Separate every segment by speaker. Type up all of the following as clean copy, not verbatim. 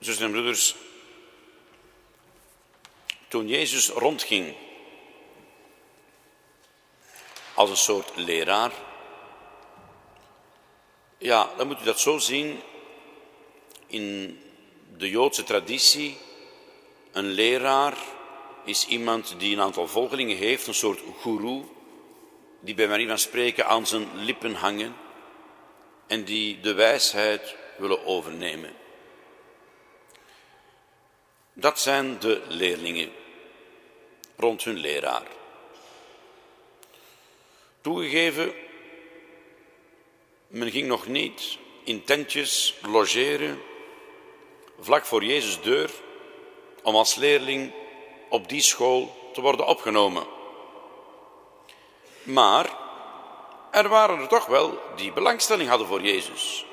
Speaker 1: Zusters en broeders, toen Jezus rondging als een soort leraar, ja, dan moet u dat zo zien. In de Joodse traditie, een leraar is iemand die een aantal volgelingen heeft, een soort goeroe, die bij manier van spreken aan zijn lippen hangen en die de wijsheid willen overnemen. Dat zijn de leerlingen rond hun leraar. Toegegeven, men ging nog niet in tentjes logeren vlak voor Jezus' deur om als leerling op die school te worden opgenomen. Maar er waren er toch wel die belangstelling hadden voor Jezus.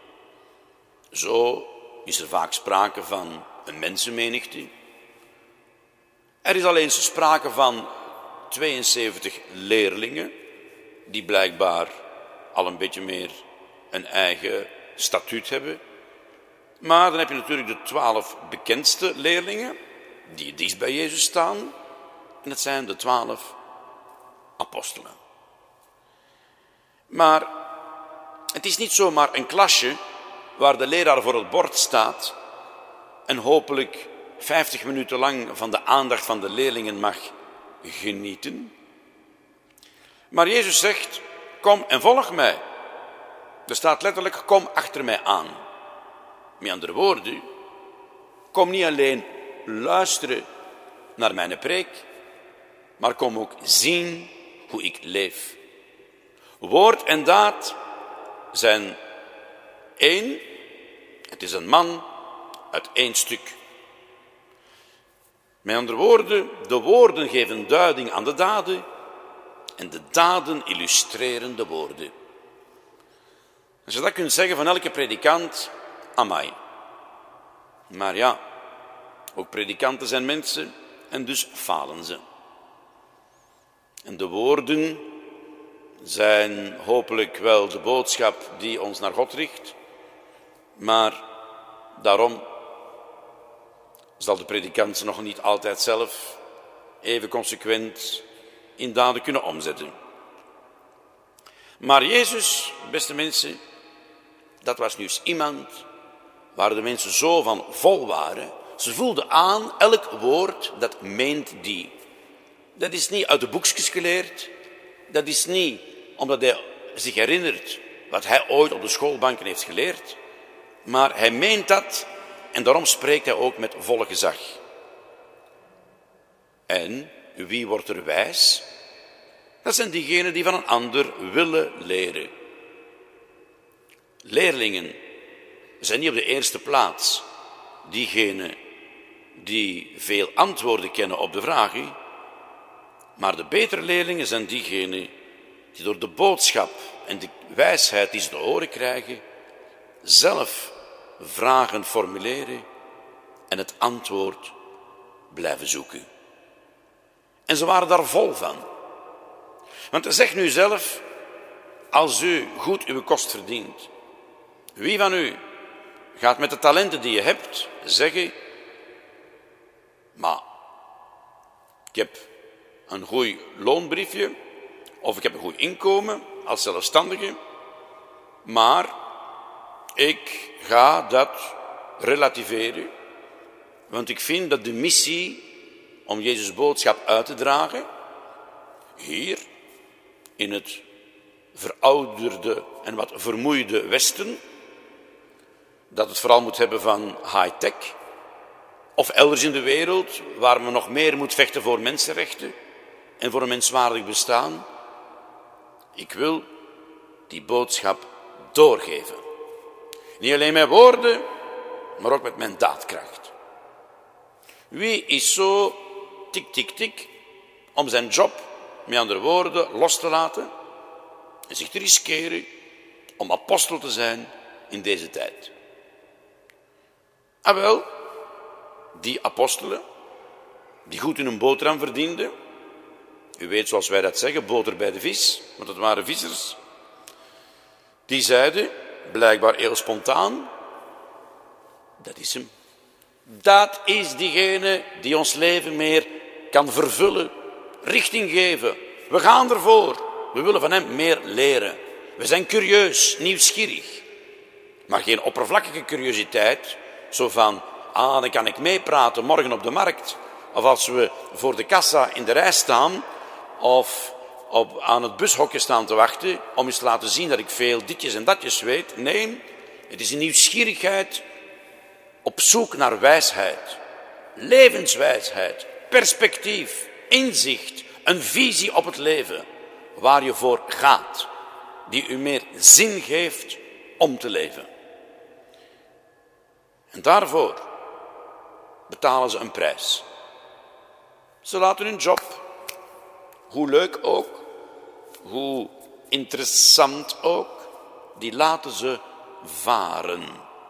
Speaker 1: Zo is er vaak sprake van een mensenmenigte. Er is alleen sprake van 72 leerlingen, die blijkbaar al een beetje meer een eigen statuut hebben. Maar dan heb je natuurlijk de 12 bekendste leerlingen, die het dichtst bij Jezus staan. En dat zijn de 12 apostelen. Maar het is niet zomaar een klasje waar de leraar voor het bord staat en hopelijk 50 minuten lang van de aandacht van de leerlingen mag genieten. Maar Jezus zegt, kom en volg mij. Er staat letterlijk, kom achter mij aan. Met andere woorden, kom niet alleen luisteren naar mijn preek, maar kom ook zien hoe ik leef. Woord en daad zijn één. Het is een man uit één stuk. Met andere woorden, de woorden geven duiding aan de daden en de daden illustreren de woorden. Als je dat kunt zeggen van elke predikant, amai. Maar ja, ook predikanten zijn mensen en dus falen ze. En de woorden zijn hopelijk wel de boodschap die ons naar God richt, maar daarom zal de predikant ze nog niet altijd zelf even consequent in daden kunnen omzetten. Maar Jezus, beste mensen, dat was nu eens iemand waar de mensen zo van vol waren. Ze voelden aan, elk woord, dat meent die. Dat is niet uit de boekjes geleerd. Dat is niet omdat hij zich herinnert wat hij ooit op de schoolbanken heeft geleerd. Maar hij meent dat en daarom spreekt hij ook met volle gezag. En wie wordt er wijs? Dat zijn diegenen die van een ander willen leren. Leerlingen zijn niet op de eerste plaats diegenen die veel antwoorden kennen op de vragen, maar de betere leerlingen zijn diegenen die door de boodschap en de wijsheid die ze te horen krijgen, zelf vragen formuleren en het antwoord blijven zoeken. En ze waren daar vol van. Want hij zegt nu zelf, als u goed uw kost verdient, wie van u gaat met de talenten die je hebt zeggen, maar ik heb een goed loonbriefje of ik heb een goed inkomen als zelfstandige, maar ik ga dat relativeren, want ik vind dat de missie om Jezus' boodschap uit te dragen hier in het verouderde en wat vermoeide Westen, dat het vooral moet hebben van high-tech, of elders in de wereld waar men nog meer moet vechten voor mensenrechten en voor een menswaardig bestaan. Ik wil die boodschap doorgeven. Niet alleen met woorden, maar ook met mijn daadkracht. Wie is zo tik, tik, tik om zijn job, met andere woorden, los te laten en zich te riskeren om apostel te zijn in deze tijd? Ah wel, die apostelen, die goed in een boterham verdienden, u weet zoals wij dat zeggen, boter bij de vis, want het waren vissers, die zeiden, blijkbaar heel spontaan, dat is hem. Dat is diegene die ons leven meer kan vervullen, richting geven. We gaan ervoor. We willen van hem meer leren. We zijn curieus, nieuwsgierig. Maar geen oppervlakkige curiositeit, zo van, dan kan ik meepraten morgen op de markt. Of als we voor de kassa in de rij staan, of aan het bushokje staan te wachten, om eens te laten zien dat ik veel ditjes en datjes weet. Nee, het is een nieuwsgierigheid op zoek naar wijsheid, levenswijsheid, perspectief, inzicht, een visie op het leven, waar je voor gaat, die u meer zin geeft om te leven. En daarvoor betalen ze een prijs. Ze laten hun job, hoe leuk ook, hoe interessant ook, die laten ze varen.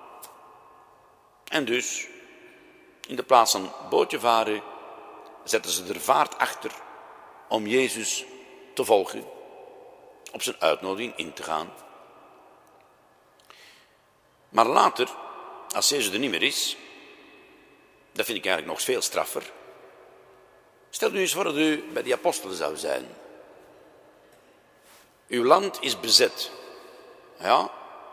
Speaker 1: En dus, in de plaats van bootje varen, zetten ze er vaart achter om Jezus te volgen, op zijn uitnodiging in te gaan. Maar later, als Jezus er niet meer is, dat vind ik eigenlijk nog veel straffer. Stel u eens voor dat u bij die apostelen zou zijn. Uw land is bezet. Ja.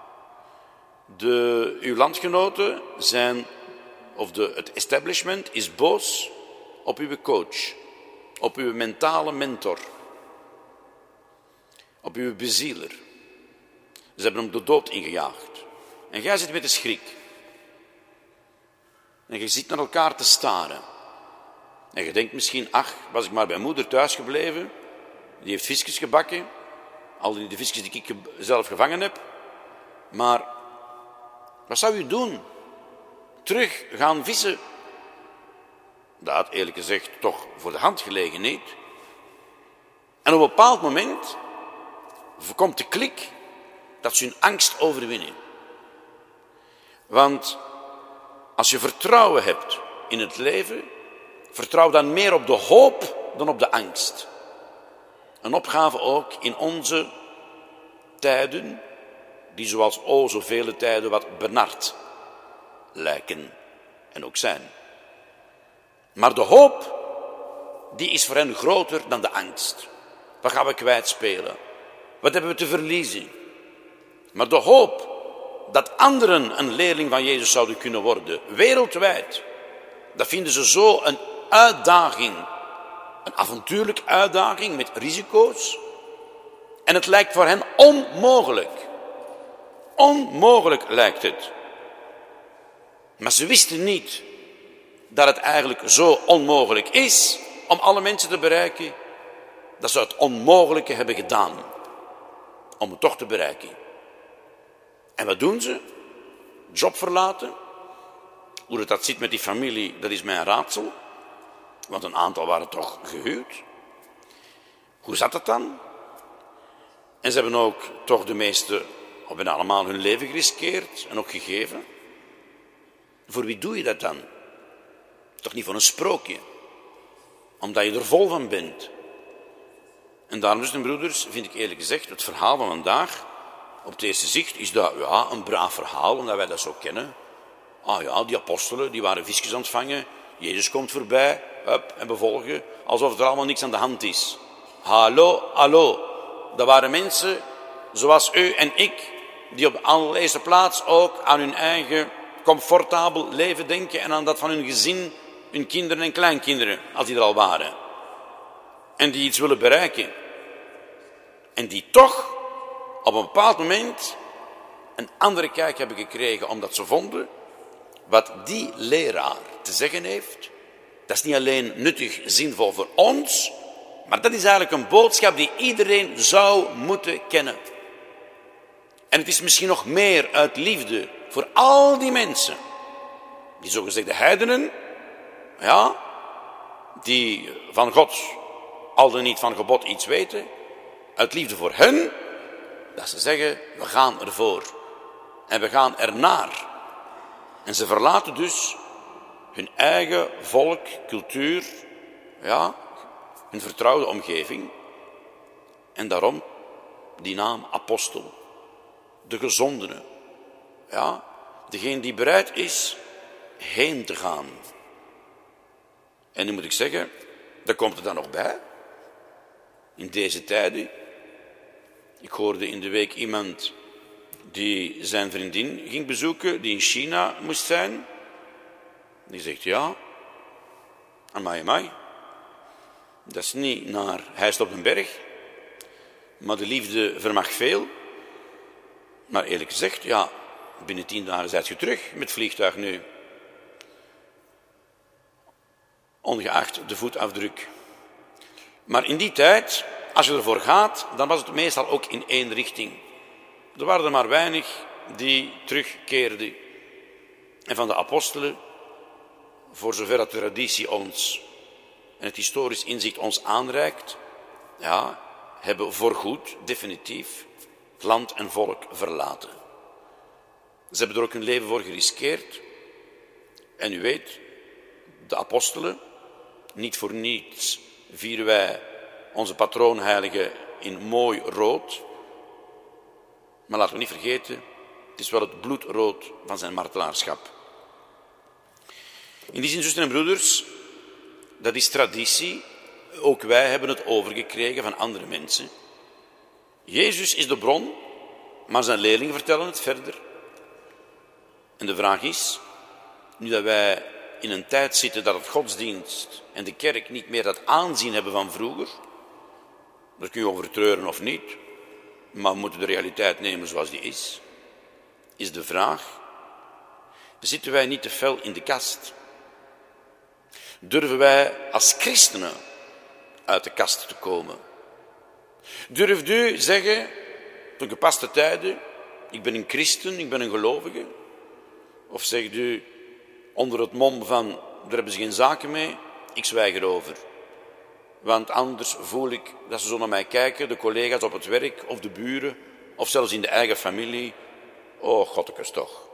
Speaker 1: Uw landgenoten zijn, het establishment is boos op uw coach, op uw mentale mentor, op uw bezieler. Ze hebben hem de dood ingejaagd. En jij zit met de schrik. En je zit naar elkaar te staren. En je denkt misschien, was ik maar bij moeder thuis gebleven, die heeft visjes gebakken, al die visjes die ik zelf gevangen heb. Maar wat zou u doen? Terug gaan vissen? Dat had eerlijk gezegd toch voor de hand gelegen niet. En op een bepaald moment komt de klik dat ze hun angst overwinnen. Want als je vertrouwen hebt in het leven, vertrouw dan meer op de hoop dan op de angst. Een opgave ook in onze tijden, die zoals zoveel tijden wat benard lijken en ook zijn. Maar de hoop, die is voor hen groter dan de angst. Wat gaan we kwijtspelen? Wat hebben we te verliezen? Maar de hoop dat anderen een leerling van Jezus zouden kunnen worden, wereldwijd, dat vinden ze zo een uitdaging. Een avontuurlijke uitdaging met risico's. En het lijkt voor hen onmogelijk. Onmogelijk lijkt het. Maar ze wisten niet dat het eigenlijk zo onmogelijk is om alle mensen te bereiken, dat ze het onmogelijke hebben gedaan om het toch te bereiken. En wat doen ze? Job verlaten. Hoe dat zit met die familie, dat is mij een raadsel. Want een aantal waren toch gehuwd. Hoe zat het dan? En ze hebben ook toch de meeste, of bijna allemaal, hun leven geriskeerd en ook gegeven. Voor wie doe je dat dan? Toch niet voor een sprookje. Omdat je er vol van bent. En daarom, dus, broeders, vind ik eerlijk gezegd, het verhaal van vandaag, op het eerste zicht, is dat een braaf verhaal, omdat wij dat zo kennen. Die apostelen, die waren visjes aan het vangen. Jezus komt voorbij, en bevolgen, alsof er allemaal niks aan de hand is. Hallo. Dat waren mensen, zoals u en ik, die op de allereerste plaats ook aan hun eigen comfortabel leven denken en aan dat van hun gezin, hun kinderen en kleinkinderen, als die er al waren. En die iets willen bereiken. En die toch op een bepaald moment een andere kijk hebben gekregen, omdat ze vonden wat die leraar te zeggen heeft. Dat is niet alleen nuttig, zinvol voor ons, maar dat is eigenlijk een boodschap die iedereen zou moeten kennen. En het is misschien nog meer uit liefde voor al die mensen, die zogezegde heidenen, die van God, al dan niet van gebod iets weten, uit liefde voor hen, dat ze zeggen, we gaan ervoor. En we gaan ernaar. En ze verlaten dus hun eigen volk, cultuur, hun vertrouwde omgeving. En daarom die naam apostel. De gezondene. Degene die bereid is heen te gaan. En nu moet ik zeggen, daar komt er dan nog bij. In deze tijden. Ik hoorde in de week iemand die zijn vriendin ging bezoeken, die in China moest zijn. Die zegt, ja, amai. Dat is niet naar Heist op den Berg. Maar de liefde vermag veel. Maar eerlijk gezegd, ja, binnen 10 dagen zijt je terug met het vliegtuig nu. Ongeacht de voetafdruk. Maar in die tijd, als je ervoor gaat, dan was het meestal ook in één richting. Er waren er maar weinig die terugkeerden. En van de apostelen, voor zover dat de traditie ons en het historisch inzicht ons aanreikt, ja, hebben voorgoed, definitief, het land en volk verlaten. Ze hebben er ook hun leven voor geriskeerd. En u weet, de apostelen, niet voor niets vieren wij onze patroonheilige in mooi rood. Maar laten we niet vergeten, het is wel het bloedrood van zijn martelaarschap. In die zin, zusters en broeders, dat is traditie. Ook wij hebben het overgekregen van andere mensen. Jezus is de bron, maar zijn leerlingen vertellen het verder. En de vraag is, nu dat wij in een tijd zitten dat het godsdienst en de kerk niet meer dat aanzien hebben van vroeger, daar kun je over treuren of niet, maar we moeten de realiteit nemen zoals die is de vraag, zitten wij niet te fel in de kast? Durven wij als christenen uit de kast te komen? Durft u zeggen, ten gepaste tijden, ik ben een christen, ik ben een gelovige? Of zegt u, onder het mom van, daar hebben ze geen zaken mee, ik zwijg erover. Want anders voel ik dat ze zo naar mij kijken, de collega's op het werk, of de buren, of zelfs in de eigen familie. Oh, godtekes toch.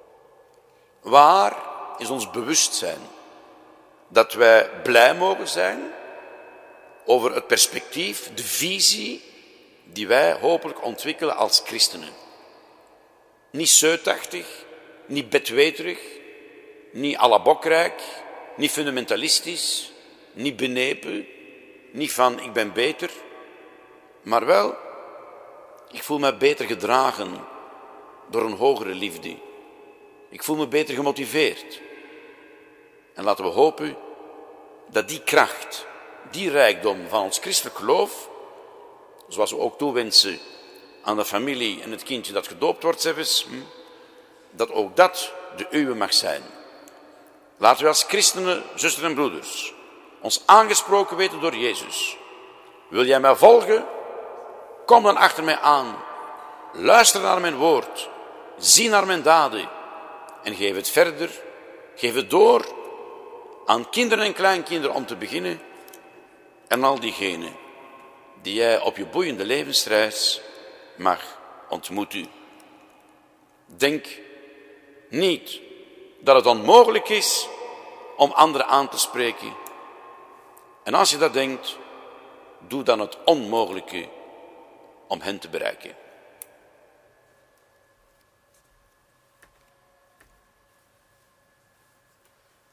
Speaker 1: Waar is ons bewustzijn dat wij blij mogen zijn over het perspectief, de visie die wij hopelijk ontwikkelen als christenen? Niet zeutachtig, niet bedweterig, niet à la Bokrijk, niet fundamentalistisch, niet benepen, niet van ik ben beter, maar wel, ik voel me beter gedragen door een hogere liefde. Ik voel me beter gemotiveerd. En laten we hopen dat die kracht, die rijkdom van ons christelijk geloof, zoals we ook toewensen aan de familie en het kindje dat gedoopt wordt zelfs, dat ook dat de uwe mag zijn. Laten we als christenen, zusters en broeders, ons aangesproken weten door Jezus. Wil jij mij volgen? Kom dan achter mij aan. Luister naar mijn woord. Zie naar mijn daden. En geef het verder. Geef het door aan kinderen en kleinkinderen om te beginnen. En al diegenen die jij op je boeiende levensreis mag ontmoeten. Denk niet dat het onmogelijk is om anderen aan te spreken. En als je dat denkt, doe dan het onmogelijke om hen te bereiken.